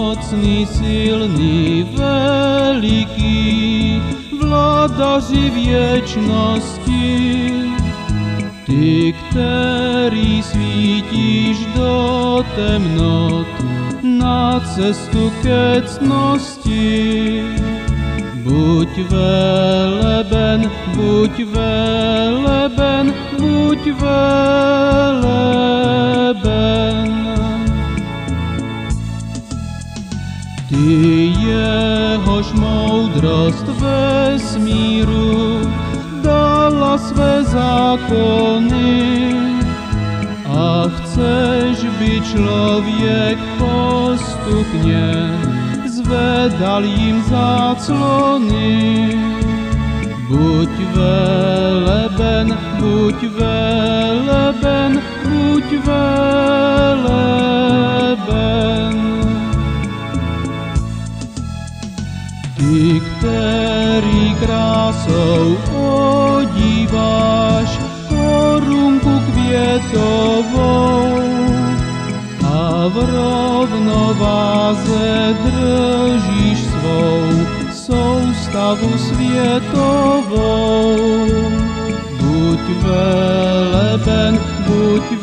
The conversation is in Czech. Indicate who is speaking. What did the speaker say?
Speaker 1: mocný, silný, veliký, vládaři věčnosti. Ty, který svítíš do temnot na cestu ke ctnosti. Buď veleben, buď veleben, buď veleben. Ty, jehož moudrost vesmíru dala své zákony, a chceš, by člověk postupně zvedal jim záclony. Buď veleben, buď veleben, buď veleben. Ty, který krásou odíváš korunku květovou a v rovnováze držíš svou soustavu světovou. Buď veleben, buď